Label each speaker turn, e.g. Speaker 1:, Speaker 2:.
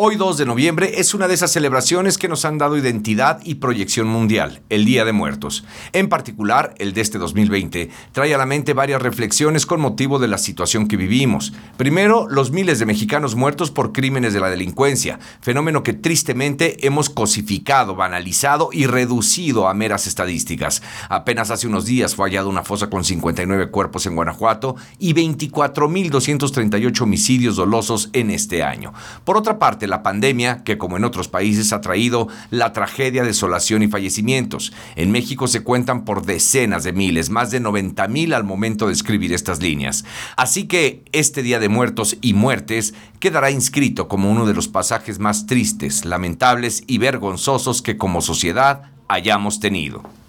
Speaker 1: Hoy 2 de noviembre es una de esas celebraciones que nos han dado identidad y proyección mundial, el Día de Muertos. En particular, el de este 2020 trae a la mente varias reflexiones con motivo de la situación que vivimos. Primero, los miles de mexicanos muertos por crímenes de la delincuencia, fenómeno que tristemente hemos cosificado, banalizado y reducido a meras estadísticas. Apenas hace unos días fue hallada una fosa con 59 cuerpos en Guanajuato y 24.238 homicidios dolosos en este año. Por otra parte, la pandemia, que como en otros países ha traído la tragedia, desolación y fallecimientos. En México se cuentan por decenas de miles, más de 90,000 al momento de escribir estas líneas. Así que este Día de Muertos y Muertes quedará inscrito como uno de los pasajes más tristes, lamentables y vergonzosos que como sociedad hayamos tenido.